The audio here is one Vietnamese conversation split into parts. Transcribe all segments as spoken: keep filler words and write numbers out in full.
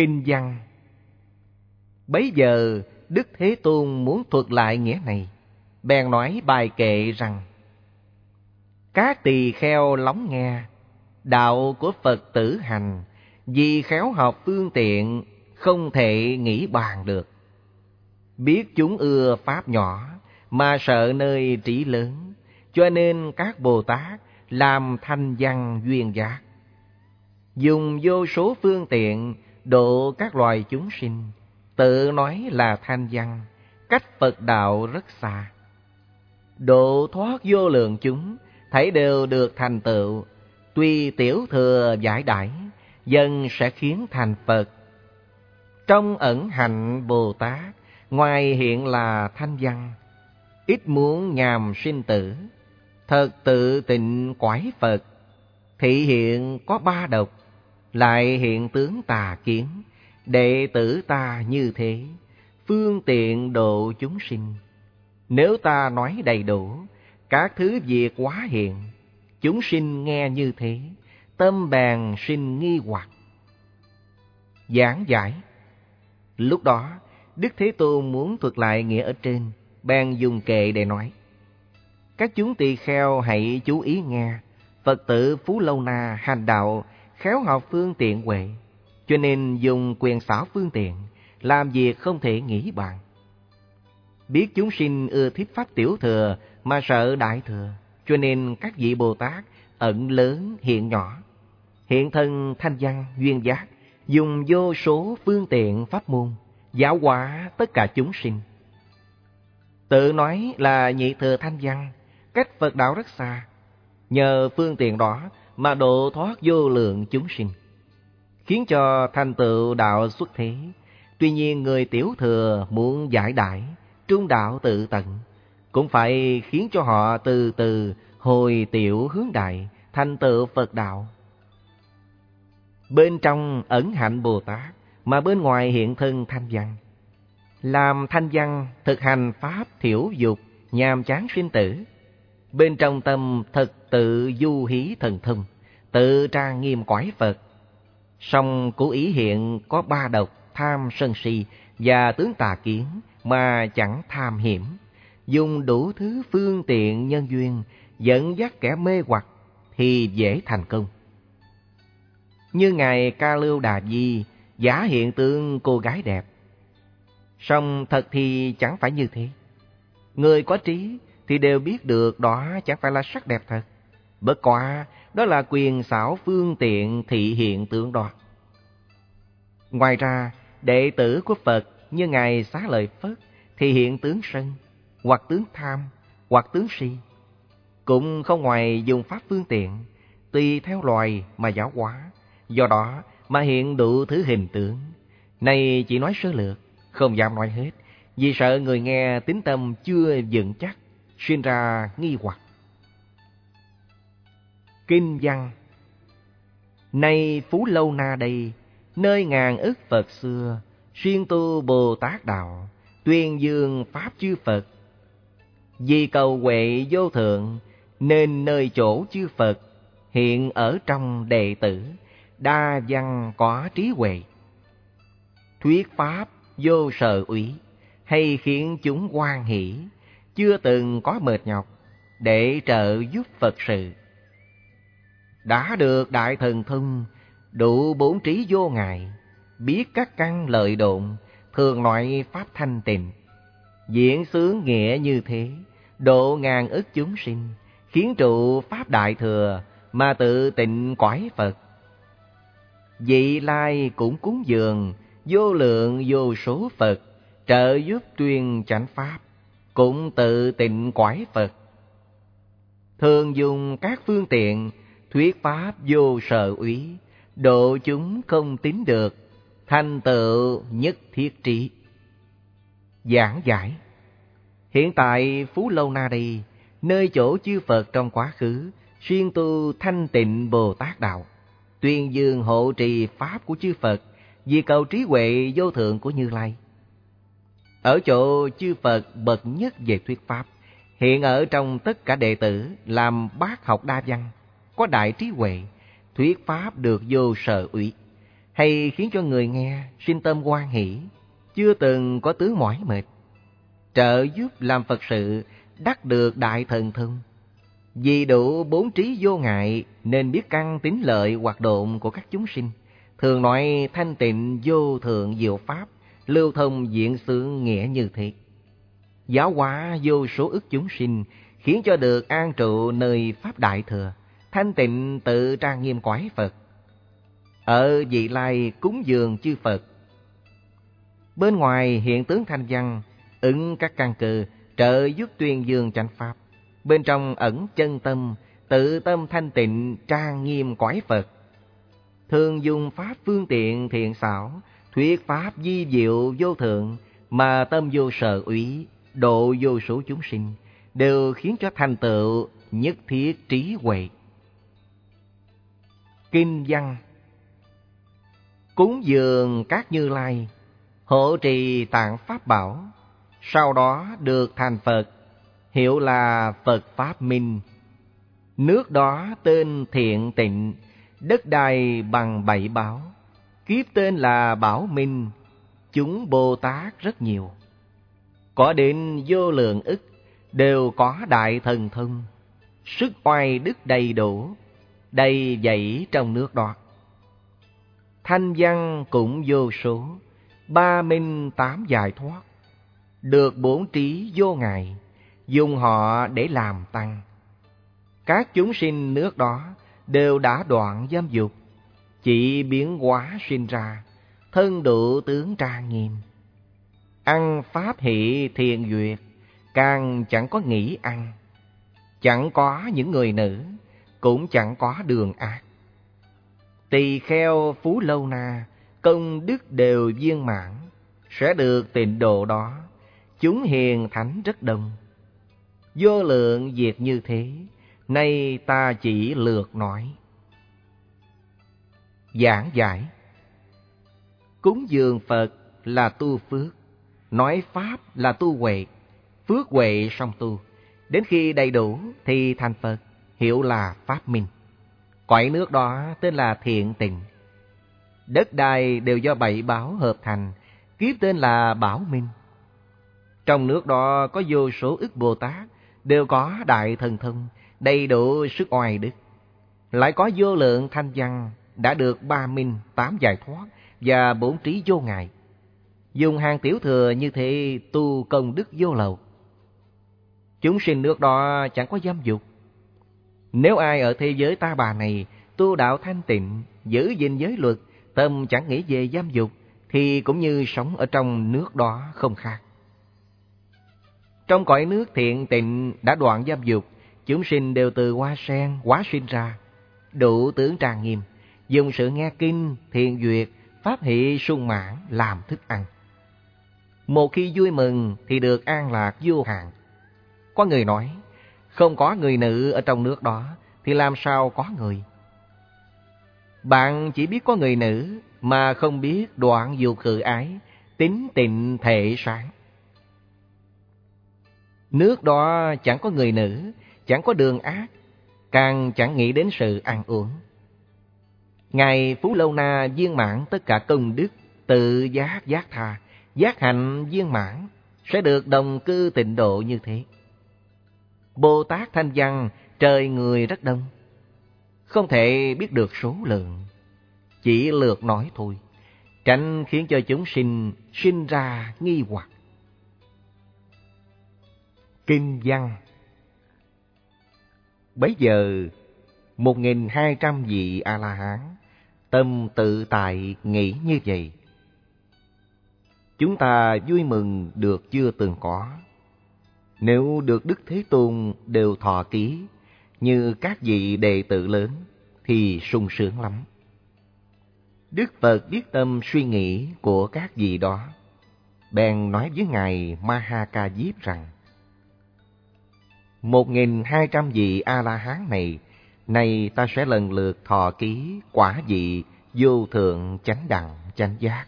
Kinh văn. Bấy giờ Đức Thế Tôn muốn thuật lại nghĩa này, bèn nói bài kệ rằng: các tỳ kheo lắng nghe, đạo của Phật tử hành, vì khéo học phương tiện, không thể nghĩ bàn được. Biết chúng ưa pháp nhỏ, mà sợ nơi trí lớn, cho nên các Bồ Tát làm thanh văn duyên giác. Dùng vô số phương tiện độ các loài chúng sinh, tự nói là thanh văn, cách Phật đạo rất xa. Độ thoát vô lượng chúng, thấy đều được thành tựu. Tuy tiểu thừa giải đãi, dần sẽ khiến thành Phật. Trong ẩn hạnh Bồ Tát, ngoài hiện là thanh văn, ít muốn nhàm sinh tử, thật tự tịnh quải Phật. Thị hiện có ba độc, lại hiện tướng tà kiến. Đệ tử ta như thế, phương tiện độ chúng sinh. Nếu ta nói đầy đủ, các thứ việc quá hiện, chúng sinh nghe như thế, tâm bèn sinh nghi hoặc. Giảng giải. Lúc đó, Đức Thế Tôn muốn thuật lại nghĩa ở trên, bèn dùng kệ để nói: các chúng tỳ kheo hãy chú ý nghe, Phật tử Phú Lâu Na hành đạo, khéo học phương tiện huệ, cho nên dùng quyền xảo phương tiện, làm việc không thể nghĩ bàn. Biết chúng sinh ưa thích pháp tiểu thừa, mà sợ đại thừa, cho nên các vị Bồ Tát ẩn lớn hiện nhỏ, hiện thân thanh văn duyên giác, dùng vô số phương tiện pháp môn, giáo hóa tất cả chúng sinh. Tự nói là nhị thừa thanh văn, cách Phật đạo rất xa. Nhờ phương tiện đó mà độ thoát vô lượng chúng sinh, khiến cho thành tựu đạo xuất thế. Tuy nhiên người tiểu thừa muốn giải đãi, trung đạo tự tận, cũng phải khiến cho họ từ từ hồi tiểu hướng đại, thành tựu Phật đạo. Bên trong ẩn hạnh Bồ Tát, mà bên ngoài hiện thân thanh văn. Làm thanh văn thực hành pháp thiểu dục, nhàm chán sinh tử. Bên trong tâm thật tự du hí thần thông, tự trang nghiêm quải Phật. Song cố ý hiện có ba độc, tham sân si và tướng tà kiến, mà chẳng tham hiểm. Dùng đủ thứ phương tiện nhân duyên, dẫn dắt kẻ mê hoặc, thì dễ thành công. Như Ngài Ca Lưu Đà Di giả hiện tượng cô gái đẹp. Song thật thì chẳng phải như thế. Người có trí thì đều biết được đó chẳng phải là sắc đẹp thật. Bất quá đó là quyền xảo phương tiện thị hiện tượng đó. Ngoài ra, đệ tử của Phật như Ngài Xá Lợi Phất thì hiện tướng sân, hoặc tướng tham, hoặc tướng si. Cũng không ngoài dùng pháp phương tiện, tùy theo loài mà giáo hóa. Do đó mà hiện đủ thứ hình tướng. Này chỉ nói sơ lược, không dám nói hết, vì sợ người nghe tín tâm chưa vững chắc, sinh ra nghi hoặc. Kinh văn. Nay Phú Lâu Na đây, nơi ngàn ức Phật xưa, xuyên tu Bồ Tát đạo, tuyên dương pháp chư Phật. Vì cầu huệ vô thượng, nên nơi chỗ chư Phật hiện ở trong đệ tử, đa văn có trí huệ. Thuyết pháp vô sở úy, hay khiến chúng hoan hỷ, chưa từng có mệt nhọc, để trợ giúp Phật sự. Đã được đại thần thông, đủ bốn trí vô ngại, biết các căn lợi độn, thường nói pháp thanh tịnh. Diễn xướng nghĩa như thế, độ ngàn ức chúng sinh, khiến trụ pháp đại thừa, mà tự tịnh quải Phật. Vị lai cũng cúng dường, vô lượng vô số Phật, trợ giúp tuyên chánh pháp, cũng tự tịnh quải Phật. Thường dùng các phương tiện, thuyết pháp vô sở úy, độ chúng không tín được, thành tựu nhất thiết trí. Giảng giải. Hiện tại Phú Lâu Na đây, nơi chỗ chư Phật trong quá khứ, xuyên tu thanh tịnh Bồ Tát đạo, tuyên dương hộ trì pháp của chư Phật, vì cầu trí huệ vô thượng của Như Lai. Ở chỗ chư Phật bậc nhất về thuyết pháp, hiện ở trong tất cả đệ tử làm bác học đa văn, có đại trí huệ, thuyết pháp được vô sở úy. hay khiến cho người nghe sinh tâm hoan hỷ, chưa từng có tướng mỏi mệt, trợ giúp làm Phật sự, đắc được đại thần thông. Vì đủ bốn trí vô ngại nên biết căn tín lợi hoạt động của các chúng sinh, thường nói thanh tịnh vô thượng diệu pháp, lưu thông diễn xướng nghĩa như thế. Giáo hóa vô số ức chúng sinh, khiến cho được an trụ nơi pháp đại thừa, thanh tịnh tự trang nghiêm quái Phật. Ở vị lai cúng dường chư Phật. Bên ngoài hiện tướng thanh văn, ứng các căn cơ, trợ giúp tuyên dương chánh pháp. Bên trong ẩn chân tâm, tự tâm thanh tịnh, trang nghiêm quái Phật. Thường dùng pháp phương tiện thiện xảo, thuyết pháp di diệu vô thượng, mà tâm vô sở úy, độ vô số chúng sinh, đều khiến cho thành tựu nhất thiết trí huệ. Kinh văn. Cúng dường các Như Lai, hộ trì tạng pháp bảo, sau đó được thành Phật, hiệu là Phật Pháp Minh. Nước đó tên Thiện Tịnh, đất đai bằng bảy báo, kiếp tên là Bảo Minh. Chúng Bồ Tát rất nhiều, có đến vô lượng ức, đều có đại thần thông, sức oai đức đầy đủ, đầy dẫy trong nước đó. Thanh văn cũng vô số, ba minh tám giải thoát, được bốn trí vô ngại, dùng họ để làm tăng. Các chúng sinh nước đó đều đã đoạn dâm dục, chỉ biến hóa sinh ra, thân độ tướng trang nghiêm. Ăn pháp hỷ thiện duyệt, càng chẳng có nghĩ ăn. Chẳng có những người nữ, cũng chẳng có đường ác. Tỳ kheo phú lâu na, công đức đều viên mãn, sẽ được tịnh độ đó. Chúng hiền thánh rất đông, vô lượng việc như thế, nay ta chỉ lược nói. Giảng giải. Cúng dường Phật là tu phước, nói pháp là tu huệ, phước huệ song tu. Đến khi đầy đủ thì thành Phật, hiệu là Pháp Minh. Cõi nước đó tên là Thiện Tịnh. Đất đai đều do bảy báo hợp thành, kiếp tên là Bảo Minh. Trong nước đó có vô số ức Bồ Tát, đều có đại thần thông, đầy đủ sức oai đức. Lại có vô lượng thanh văn, đã được ba minh, tám giải thoát và bốn trí vô ngại. Dùng hàng tiểu thừa như thế tu công đức vô lậu. Chúng sinh nước đó chẳng có dâm dục. Nếu ai ở thế giới ta bà này tu đạo thanh tịnh, giữ gìn giới luật, tâm chẳng nghĩ về dâm dục, thì cũng như sống ở trong nước đó không khác. Trong cõi nước Thiện Tịnh đã đoạn dâm dục, chúng sinh đều từ hoa sen hóa sinh ra, đủ tướng trang nghiêm, dùng sự nghe kinh, thiện duyệt, pháp hỷ sung mãn làm thức ăn. Một khi vui mừng thì được an lạc vô hạn. Có người nói, không có người nữ ở trong nước đó thì làm sao có người? Bạn chỉ biết có người nữ mà không biết đoạn dục khử ái, tín tịnh thể sáng. Nước đó chẳng có người nữ, chẳng có đường ác, càng chẳng nghĩ đến sự ăn uống. Ngài Phú Lâu Na viên mãn tất cả công đức, tự giác giác tha, giác hạnh viên mãn, sẽ được đồng cư tịnh độ như thế. Bồ Tát thanh văn trời người rất đông, không thể biết được số lượng, chỉ lược nói thôi, tránh khiến cho chúng sinh sinh ra nghi hoặc. Kinh văn. Bấy giờ một nghìn hai trăm vị A La Hán tâm tự tại nghĩ như vậy: chúng ta vui mừng được chưa từng có. Nếu được Đức Thế Tôn đều thọ ký như các vị đệ tử lớn thì sung sướng lắm. Đức Phật biết tâm suy nghĩ của các vị đó, bèn nói với Ngài Ma Ha Ca Diếp rằng: Một nghìn hai trăm vị A-la-hán này, nay ta sẽ lần lượt thọ ký quả vị vô thượng chánh đẳng chánh giác.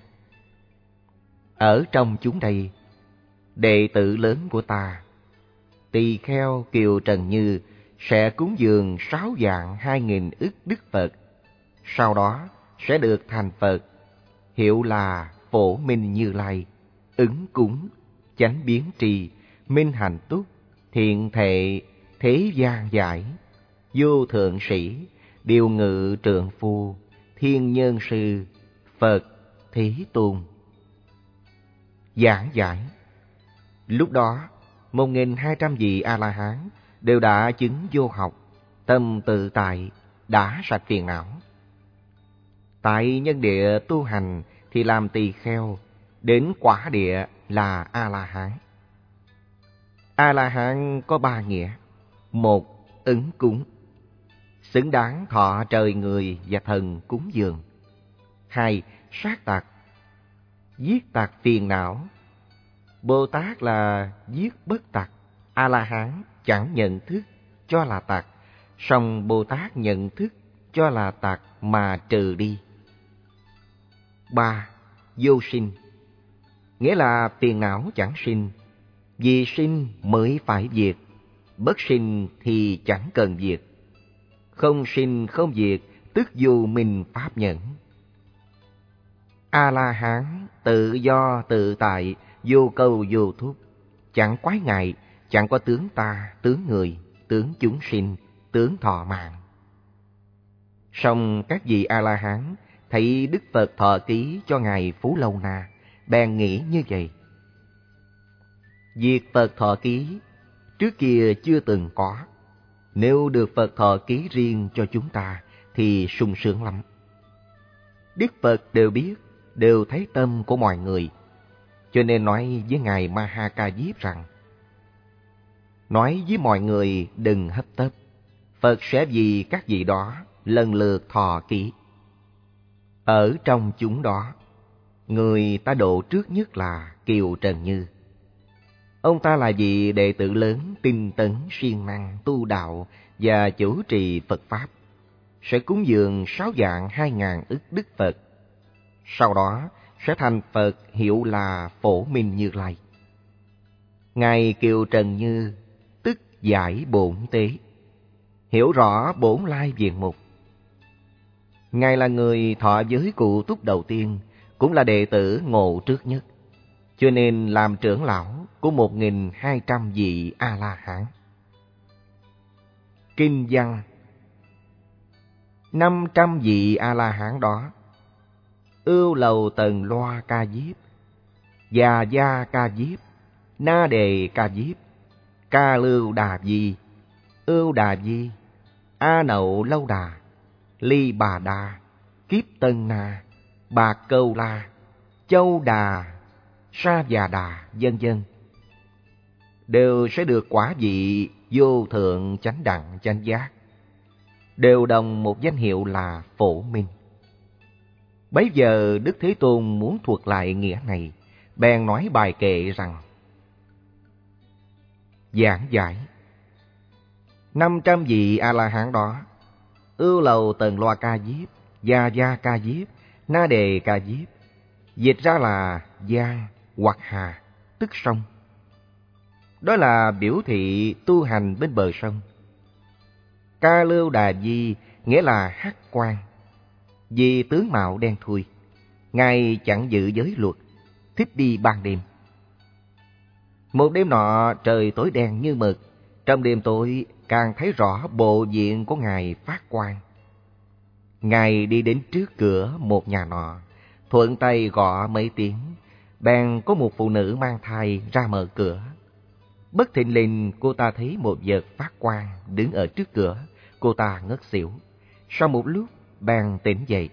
Ở trong chúng đây, đệ tử lớn của ta, Tỳ Kheo Kiều Trần Như sẽ cúng dường sáu vạn hai nghìn ức Đức Phật, sau đó sẽ được thành Phật, hiệu là Phổ Minh Như Lai, ứng cúng, chánh biến trì, minh hạnh túc, thiện thệ, thế gian giải, vô thượng sĩ, điều ngự trượng phu, thiên nhân sư, Phật, Thế Tôn. Giảng giải. Lúc đó, một nghìn hai trăm vị A-la-hán đều đã chứng vô học, tâm tự tại, đã sạch phiền não. Tại nhân địa tu hành thì làm tỳ kheo, đến quả địa là A-la-hán. A-la-hán có ba nghĩa. Một, ứng cúng, xứng đáng thọ trời người và thần cúng dường. Hai, sát tặc, giết tặc phiền não. Bồ Tát là giết bất tặc, A-la-hán chẳng nhận thức cho là tặc, song Bồ Tát nhận thức cho là tặc mà trừ đi. Ba, vô sinh, nghĩa là phiền não chẳng sinh, vì sinh mới phải diệt, bất sinh thì chẳng cần diệt. Không sinh không diệt, tức vô minh pháp nhẫn. A-la-hán tự do tự tại, vô câu vô thúc, chẳng quái ngại, chẳng có tướng ta, tướng người, tướng chúng sinh, tướng thọ mạng. Song các vị A-la-hán thấy Đức Phật thọ ký cho Ngài Phú Lâu Na, bèn nghĩ như vậy. Việc Phật thọ ký trước kia chưa từng có, nếu được Phật thọ ký riêng cho chúng ta thì sung sướng lắm. Đức Phật đều biết, đều thấy tâm của mọi người, cho nên nói với Ngài Ma-ha Ca Diếp rằng: nói với mọi người đừng hấp tấp, Phật sẽ vì các vị đó lần lượt thọ ký. Ở trong chúng đó, người ta độ trước nhất là Kiều Trần Như. Ông ta là vị đệ tử lớn tinh tấn siêng năng tu đạo và chủ trì Phật Pháp, sẽ cúng dường sáu vạn hai ngàn ức Đức Phật. Sau đó sẽ thành Phật hiệu là Phổ Minh Như Lai. Ngài Kiều Trần Như tức giải bổn tế, hiểu rõ bổn lai viện mục. Ngài là người thọ giới cụ túc đầu tiên, cũng là đệ tử ngộ trước nhất, cho nên làm trưởng lão của một nghìn hai trăm vị A-la-hán. Kinh văn. Năm trăm vị A-la-hán đó: Ưu Lầu Tần Loa Ca Diếp, Già Gia Ca Diếp, Na Đề Ca Diếp, Ca Lưu Đà Di, Ưu Đà Di, A Nậu Lâu Đà, Ly Bà Đà, Kiếp Tân Na, Bạc Câu La, Châu Đà, Sa Già Đà, vân vân, đều sẽ được quả vị vô thượng chánh đẳng chánh giác, đều đồng một danh hiệu là Phổ Minh. Bấy giờ Đức Thế Tôn muốn thuật lại nghĩa này, bèn nói bài kệ rằng: giảng giải. Năm trăm vị A-la-hán đó: Ưu Lầu Tần Loa Ca Diếp, Gia Gia Ca Diếp, Na Đề Ca Diếp, dịch ra là giang hoặc hà, tức sông. Đó là biểu thị tu hành bên bờ sông. Ca Lưu Đà Di nghĩa là hắc quan, vì tướng mạo đen thui, Ngài chẳng giữ giới luật, thích đi ban đêm. Một đêm nọ trời tối đen như mực, trong đêm tối càng thấy rõ bộ diện của Ngài phát quang. Ngài đi đến trước cửa một nhà nọ, thuận tay gõ mấy tiếng, bèn có một phụ nữ mang thai ra mở cửa. Bất thình lình cô ta thấy một vật phát quang đứng ở trước cửa, cô ta ngất xỉu. Sau một lúc bèn tỉnh dậy.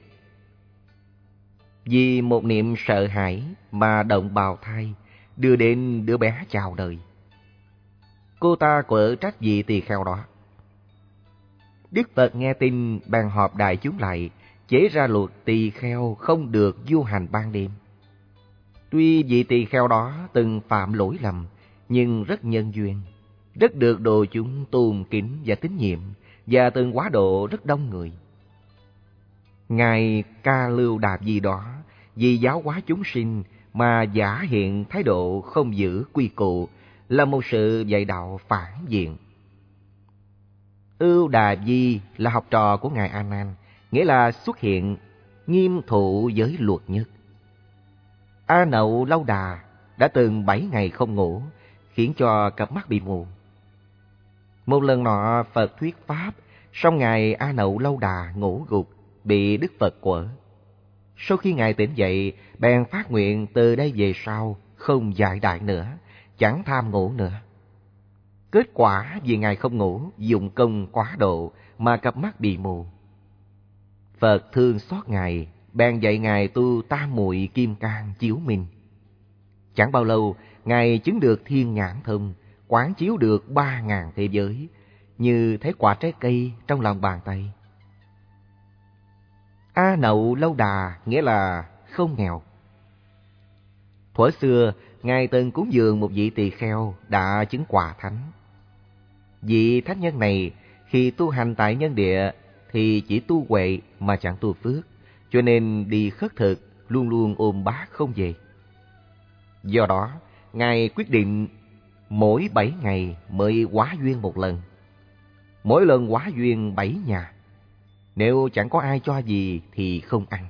Vì một niệm sợ hãi mà động bào thai, đưa đến đứa bé chào đời. Cô ta quở trách vị tỳ kheo đó. Đức Phật nghe tin bèn họp đại chúng lại, chế ra luật tỳ kheo không được du hành ban đêm. Tuy vị tỳ kheo đó từng phạm lỗi lầm, nhưng rất nhân duyên, rất được đồ chúng tôn kính và tín nhiệm, và từng quá độ rất đông người. Ngài Ca Lưu Đà Di đó vì giáo hóa chúng sinh mà giả hiện thái độ không giữ quy củ, là một sự dạy đạo phản diện. Ưu Đà Di là học trò của Ngài A Nan, nghĩa là xuất hiện nghiêm thụ giới luật nhất, A Nậu Lâu Đà đã từng bảy ngày không ngủ, khiến cho cặp mắt bị mù. Một lần nọ Phật thuyết pháp, song ngài A Nậu Lâu Đà ngủ gục, bị Đức Phật quở. Sau khi ngài tỉnh dậy, bèn phát nguyện từ đây về sau không dạy đại nữa, chẳng tham ngủ nữa. Kết quả vì ngài không ngủ, dụng công quá độ mà cặp mắt bị mù. Phật thương xót ngài, bèn dạy ngài tu tam muội kim cang chiếu minh. Chẳng bao lâu, ngài chứng được thiên nhãn thông, quán chiếu được ba ngàn thế giới, như thấy quả trái cây trong lòng bàn tay. A Nậu Lâu Đà nghĩa là không nghèo. Thuở xưa, ngài từng cúng dường một vị tỳ kheo đã chứng quả thánh. Vị thánh nhân này khi tu hành tại nhân địa thì chỉ tu huệ mà chẳng tu phước, cho nên đi khất thực luôn luôn ôm bát không về. Do đó, ngài quyết định mỗi bảy ngày mới hóa duyên một lần. Mỗi lần hóa duyên bảy nhà. Nếu chẳng có ai cho gì thì không ăn.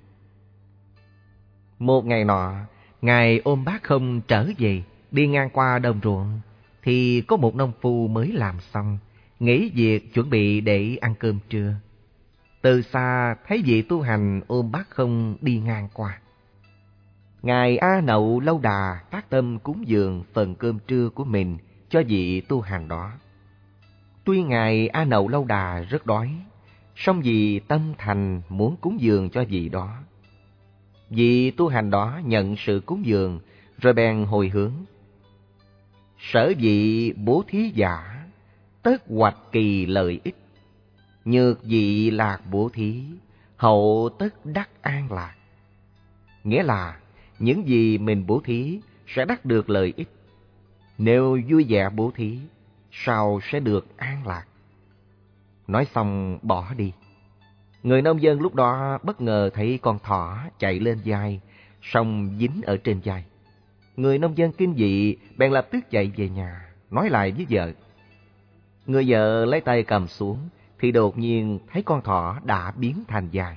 Một ngày nọ, ngài ôm bát không trở về, đi ngang qua đồng ruộng, thì có một nông phu mới làm xong, nghỉ việc chuẩn bị để ăn cơm trưa. Từ xa thấy vị tu hành ôm bát không đi ngang qua. Ngài A Nậu Lâu Đà phát tâm cúng dường phần cơm trưa của mình cho vị tu hành đó. Tuy ngài A Nậu Lâu Đà rất đói, song vì tâm thành muốn cúng dường cho vị đó. Vị tu hành đó nhận sự cúng dường, rồi bèn hồi hướng. Sở vị bố thí giả, tất hoạch kỳ lợi ích. Nhược vị lạc bố thí, hậu tất đắc an lạc. Nghĩa là những gì mình bố thí sẽ đắc được lợi ích. Nếu vui vẻ bố thí, sau sẽ được an lạc. Nói xong bỏ đi. Người nông dân lúc đó bất ngờ thấy con thỏ chạy lên vai, song dính ở trên vai. Người nông dân kinh dị bèn lập tức chạy về nhà, nói lại với vợ. Người vợ lấy tay cầm xuống, thì đột nhiên thấy con thỏ đã biến thành vàng.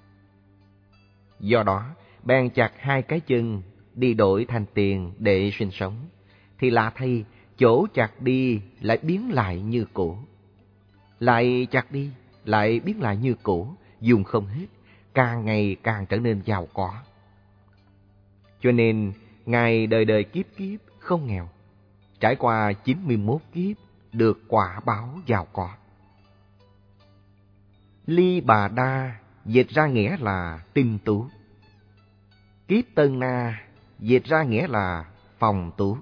Do đó, bèn chặt hai cái chân, đi đổi thành tiền để sinh sống. Thì lạ thay, chỗ chặt đi lại biến lại như cũ. Lại chặt đi, lại biến lại như cũ, dùng không hết, càng ngày càng trở nên giàu có. Cho nên, ngài đời đời kiếp kiếp không nghèo. Trải qua chín mươi mốt kiếp, được quả báo giàu có. Ly Bà Đa dịch ra nghĩa là tinh tú. Kiếp Tân Na dịch ra nghĩa là phòng tú.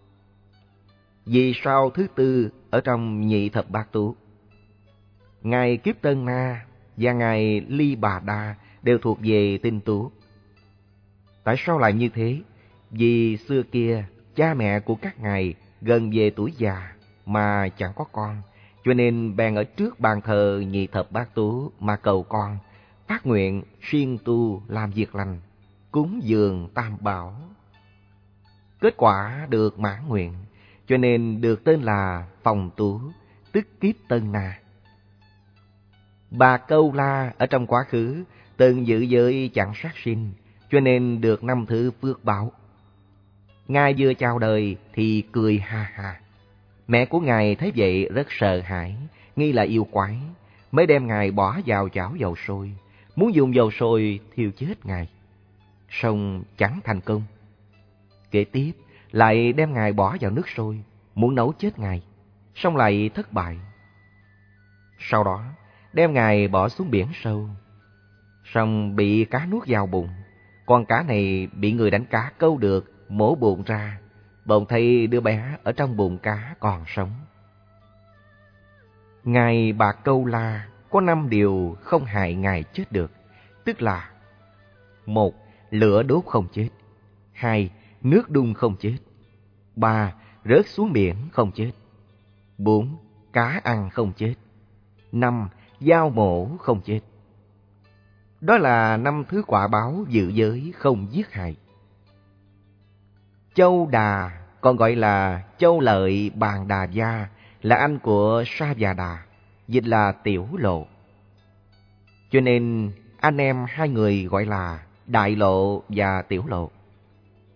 Vì sao thứ tư ở trong nhị thập bát tú? Ngài Kiếp Tân Na và ngài Ly Bà Đa đều thuộc về tinh tú. Tại sao lại như thế? Vì xưa kia cha mẹ của các ngài gần về tuổi già mà chẳng có con, cho nên bèn ở trước bàn thờ nhị thập bát tú mà cầu con, phát nguyện siêng tu làm việc lành, cúng dường tam bảo. Kết quả được mãn nguyện, cho nên được tên là Phòng Tú, tức Kiếp Tân Na. Bà Câu La ở trong quá khứ từng giữ giới chẳng sát sinh, cho nên được năm thứ phước báo. Ngài vừa chào đời thì cười ha ha. Mẹ của ngài thấy vậy rất sợ hãi, nghi là yêu quái, mới đem ngài bỏ vào chảo dầu sôi, muốn dùng dầu sôi thiêu chết ngài, song chẳng thành công. Kế tiếp lại đem ngài bỏ vào nước sôi, muốn nấu chết ngài, song lại thất bại. Sau đó đem ngài bỏ xuống biển sâu, song bị cá nuốt vào bụng. Con cá này bị người đánh cá câu được, mổ bụng ra, bỗng thấy đứa bé ở trong bụng cá còn sống. Ngài Bà Câu La có năm điều không hại ngài chết được, tức là: một, lửa đốt không chết; hai, nước đun không chết; ba, rớt xuống biển không chết; bốn, cá ăn không chết; năm, dao mổ không chết. Đó là năm thứ quả báo dự giới không giết hại. Châu Đà, còn gọi là Châu Lợi Bàn Đà Gia, là anh của Sa Và Đà, dịch là Tiểu Lộ. Cho nên anh em hai người gọi là Đại Lộ và Tiểu Lộ.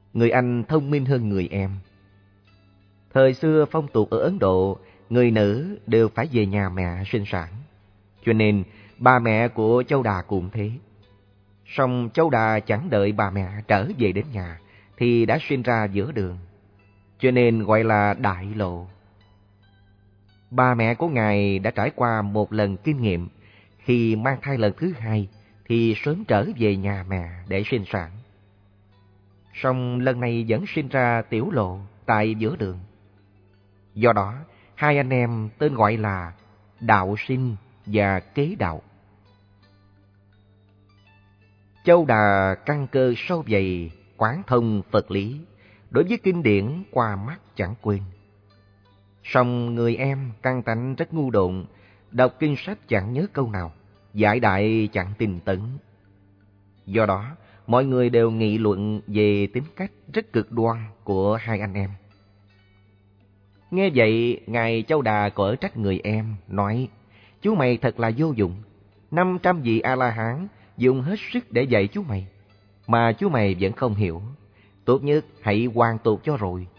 Người anh thông minh hơn người em. Thời xưa phong tục ở Ấn Độ, người nữ đều phải về nhà mẹ sinh sản. Cho nên bà mẹ của Châu Đà cũng thế. Song Châu Đà chẳng đợi bà mẹ trở về đến nhà thì đã sinh ra giữa đường. Cho nên gọi là đại lộ. Bà mẹ của ngài đã trải qua một lần kinh nghiệm. Khi mang thai lần thứ hai thì sớm trở về nhà mẹ để sinh sản. Song lần này vẫn sinh ra tiểu lộ tại giữa đường. Do đó, hai anh em tên gọi là đạo sinh và kế đạo. Châu Đà căn cơ sâu dày, quán thông Phật lý, đối với kinh điển qua mắt chẳng quên. Song người em căn tánh rất ngu độn, đọc kinh sách chẳng nhớ câu nào, giải đại chẳng tinh tấn. Do đó, mọi người đều nghị luận về tính cách rất cực đoan của hai anh em. Nghe vậy, ngài Châu Đà cở trách người em, nói: chú mày thật là vô dụng. Năm trăm vị A-la-hán dùng hết sức để dạy chú mày, mà chú mày vẫn không hiểu. Tốt nhất hãy hoàn tục cho rồi.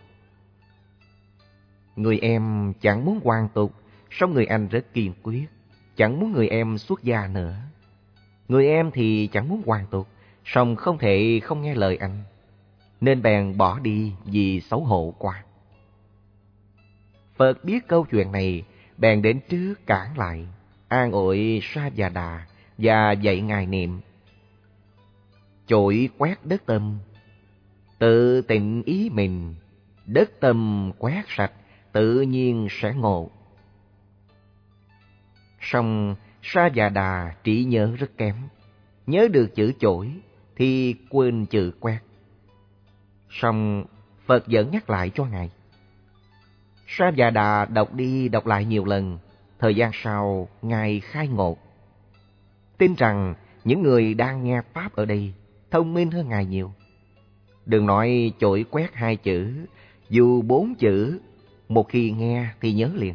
Người em chẳng muốn hoàn tục, song người anh rất kiên quyết, chẳng muốn người em xuất gia nữa. Người em thì chẳng muốn hoàn tục, song không thể không nghe lời anh, nên bèn bỏ đi vì xấu hổ quá. Phật biết câu chuyện này, bèn đến trước cản lại, an ủi Sa Và Đà và dạy ngài niệm: chổi quét đất tâm, tự tịnh ý mình, đất tâm quét sạch, tự nhiên sẽ ngộ. Song Sa Và Đà trí nhớ rất kém, nhớ được chữ chổi thì quên chữ quét. Song Phật vẫn nhắc lại cho ngài. Sa Và Đà đọc đi đọc lại nhiều lần, thời gian sau ngài khai ngộ. Tin rằng những người đang nghe pháp ở đây thông minh hơn ngài nhiều. Đừng nói chổi quét hai chữ, dù bốn chữ, một khi nghe thì nhớ liền.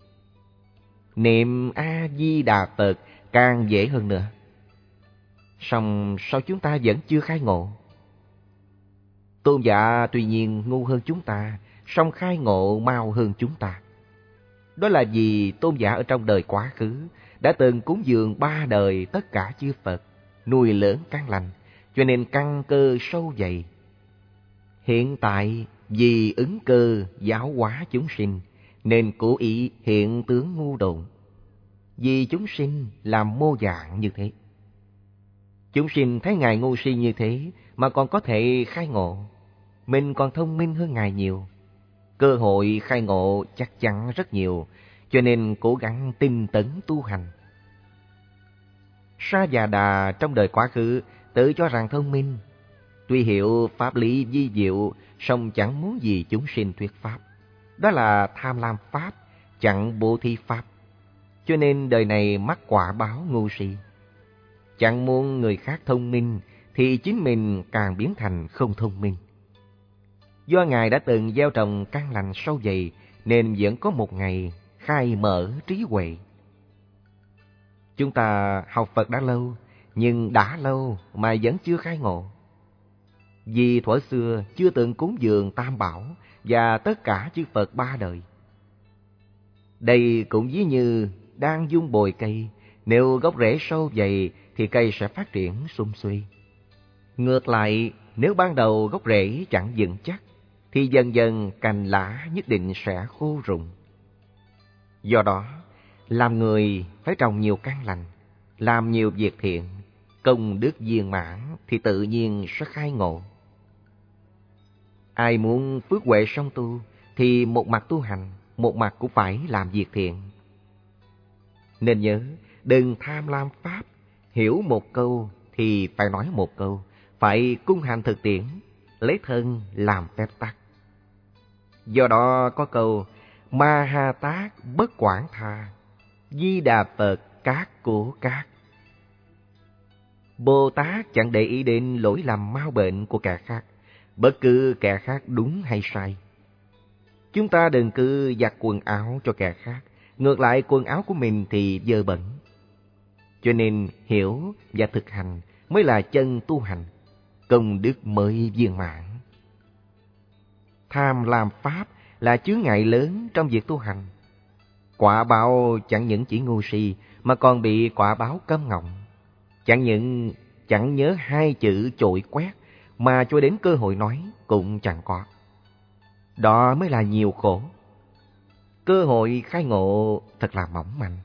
Niệm A-di-đà Phật càng dễ hơn nữa. Song sao chúng ta vẫn chưa khai ngộ? Tôn giả tuy nhiên ngu hơn chúng ta, song khai ngộ mau hơn chúng ta. Đó là vì tôn giả ở trong đời quá khứ đã từng cúng dường ba đời tất cả chư Phật, nuôi lớn căn lành, cho nên căn cơ sâu dày. Hiện tại vì ứng cơ giáo hóa chúng sinh, nên cố ý hiện tướng ngu độn. Vì chúng sinh làm mô dạng như thế. Chúng sinh thấy ngài ngu si như thế mà còn có thể khai ngộ. Mình còn thông minh hơn ngài nhiều. Cơ hội khai ngộ chắc chắn rất nhiều, cho nên cố gắng tinh tấn tu hành. Sa Và Đà trong đời quá khứ tự cho rằng thông minh, tuy hiểu pháp lý vi diệu, song chẳng muốn gì chúng sinh thuyết pháp. Đó là tham lam pháp, chẳng bố thí pháp. Cho nên đời này mắc quả báo ngu si. Chẳng muốn người khác thông minh, thì chính mình càng biến thành không thông minh. Do ngài đã từng gieo trồng căn lành sâu dày, nên vẫn có một ngày khai mở trí huệ. Chúng ta học Phật đã lâu, nhưng đã lâu mà vẫn chưa khai ngộ. Vì thuở xưa chưa từng cúng dường Tam Bảo và tất cả chư Phật ba đời. Đây cũng ví như đang dung bồi cây, nếu gốc rễ sâu dày thì cây sẽ phát triển sum suy. Ngược lại, nếu ban đầu gốc rễ chẳng vững chắc, thì dần dần cành lá nhất định sẽ khô rụng. Do đó, làm người phải trồng nhiều căn lành, làm nhiều việc thiện, công đức viên mãn thì tự nhiên sẽ khai ngộ. Ai muốn phước huệ song tu thì một mặt tu hành, một mặt cũng phải làm việc thiện. Nên nhớ, đừng tham lam pháp, hiểu một câu thì phải nói một câu, phải cung hành thực tiễn, lấy thân làm phép tắc. Do đó có câu ma ha tát bất quản tha, di đà Phật cát của cát. Bồ Tát chẳng để ý đến lỗi lầm mau bệnh của kẻ khác, bất cứ kẻ khác đúng hay sai. Chúng ta đừng cứ giặt quần áo cho kẻ khác, ngược lại quần áo của mình thì dơ bẩn. Cho nên hiểu và thực hành mới là chân tu hành, công đức mới viên mãn. tham lam pháp là chướng ngại lớn trong việc tu hành. Quả báo chẳng những chỉ ngu si mà còn bị quả báo câm ngọng. Chẳng những chẳng nhớ hai chữ chội quét mà cho đến cơ hội nói cũng chẳng có. Đó mới là nhiều khổ. Cơ hội khai ngộ thật là mỏng manh.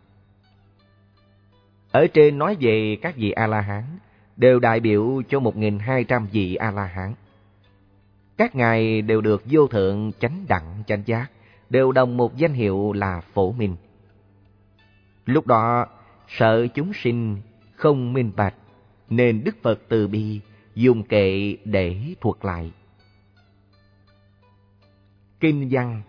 Ở trên nói về các vị A-la-hán đều đại biểu cho một nghìn hai trăm vị A-la-hán. Các ngài đều được vô thượng chánh đẳng chánh giác, đều đồng một danh hiệu là Phổ Minh. Lúc đó sợ chúng sinh không minh bạch, nên Đức Phật từ bi dùng kệ để thuật lại. Kinh văn: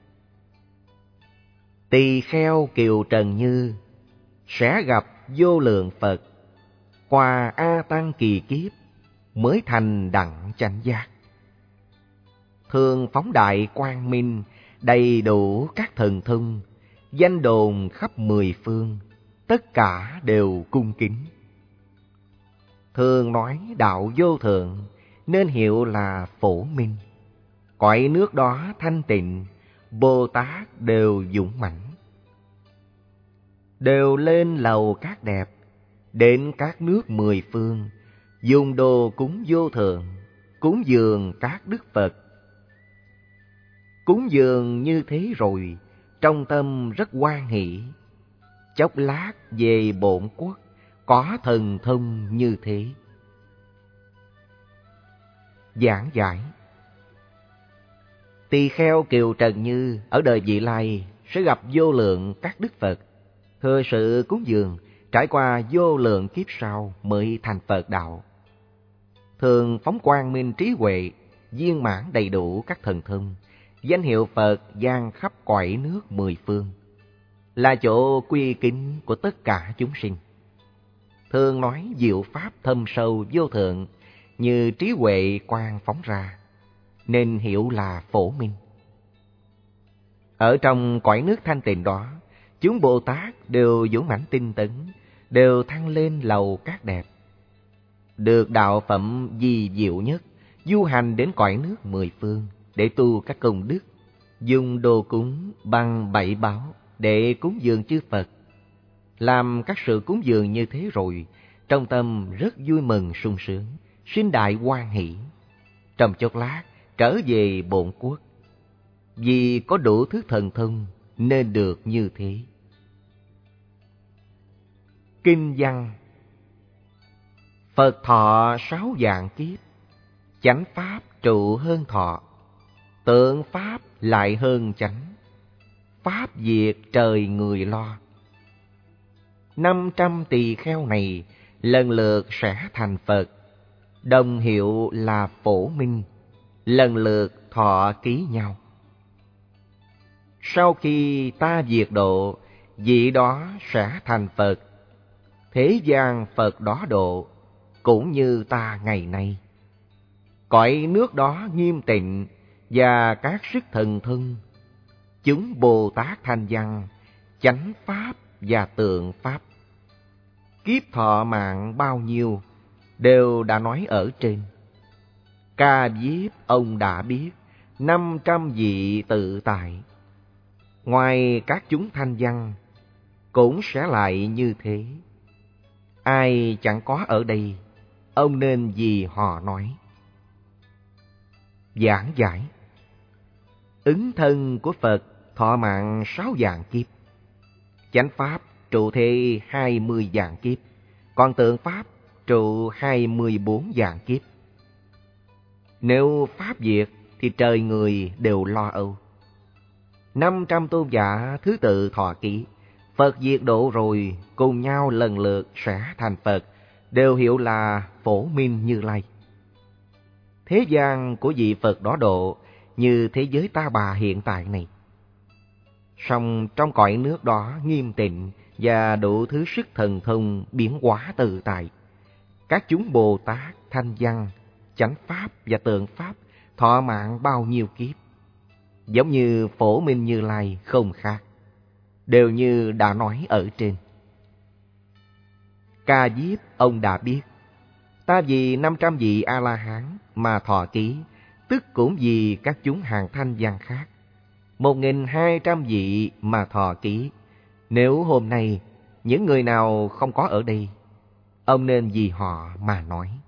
Tỳ kheo kiều trần như sẽ gặp vô lượng Phật, qua A Tăng kỳ kiếp mới thành đẳng chánh giác. Thường phóng đại quang minh, đầy đủ các thần thông, danh đồn khắp mười phương, tất cả đều cung kính. Thường nói đạo vô thượng, nên hiệu là Phổ Minh. Cõi nước đó thanh tịnh, Bồ Tát đều dũng mãnh. Đều lên lầu các đẹp, đến các nước mười phương, dùng đồ cúng vô thượng, cúng dường các đức Phật. Cúng dường như thế rồi, trong tâm rất hoan hỷ. Chốc lát về bổn quốc, có thần thông như thế. Giảng giải: Tỳ kheo kiều trần như ở đời vị lai sẽ gặp vô lượng các đức Phật, thừa sự cúng dường, trải qua vô lượng kiếp sau mới thành Phật đạo. Thường phóng quang minh trí huệ, viên mãn đầy đủ các thần thông, danh hiệu Phật vang khắp cõi nước mười phương, là chỗ quy kính của tất cả chúng sinh. Thường nói diệu pháp thâm sâu vô thượng, như trí huệ quang phóng ra, nên hiệu là Phổ Minh. Ở trong cõi nước thanh tịnh đó, chúng Bồ Tát đều dũng mãnh tinh tấn, đều thăng lên lầu các đẹp. Được đạo phẩm di diệu nhất, du hành đến cõi nước mười phương, để tu các công đức, dùng đồ cúng bằng bảy báo để cúng dường chư Phật. Làm các sự cúng dường như thế rồi, trong tâm rất vui mừng sung sướng, sinh đại hoan hỷ. Trong chốc lát trở về bổn quốc, vì có đủ thứ thần thông nên được như thế. Kinh văn: Phật thọ sáu vạn kiếp, chánh pháp trụ hơn thọ, tượng pháp lại hơn chánh, pháp diệt trời người lo. Năm trăm tỳ kheo này lần lượt sẽ thành Phật, đồng hiệu là Phổ Minh, lần lượt thọ ký nhau. Sau khi ta diệt độ, vị đó sẽ thành Phật, thế gian Phật đó độ, cũng như ta ngày nay. Cõi nước đó nghiêm tịnh và các sức thần thông, chúng Bồ Tát thanh văn, chánh pháp và tượng pháp. Kiếp thọ mạng bao nhiêu đều đã nói ở trên. Ca Diếp ông đã biết, năm trăm vị tự tại. Ngoài các chúng thanh văn, cũng sẽ lại như thế. Ai chẳng có ở đây, ông nên vì họ nói. Giảng giải: Ứng thân của Phật thọ mạng sáu vạn kiếp, chánh pháp trụ thế hai mươi vạn kiếp, còn tượng pháp trụ hai mươi bốn vạn kiếp. Nếu pháp diệt thì trời người đều lo âu. Năm trăm tôn giả thứ tự thọ ký, Phật diệt độ rồi cùng nhau lần lượt sẽ thành Phật, đều hiệu là Phổ Minh Như Lai. Thế gian của vị Phật đó độ như thế giới ta bà hiện tại này. Song trong cõi nước đó nghiêm tịnh và đủ thứ sức thần thông biến hóa tự tại. Các chúng Bồ Tát thanh văn, chánh pháp và tượng pháp thọ mạng bao nhiêu kiếp, giống như Phổ Minh Như Lai không khác, đều như đã nói ở trên. Ca Diếp ông đã biết, ta vì năm trăm vị A-la-hán mà thọ ký, tức cũng vì các chúng hàng thanh văn khác. Một nghìn hai trăm vị mà thọ ký. Nếu hôm nay những người nào không có ở đây, ông nên vì họ mà nói.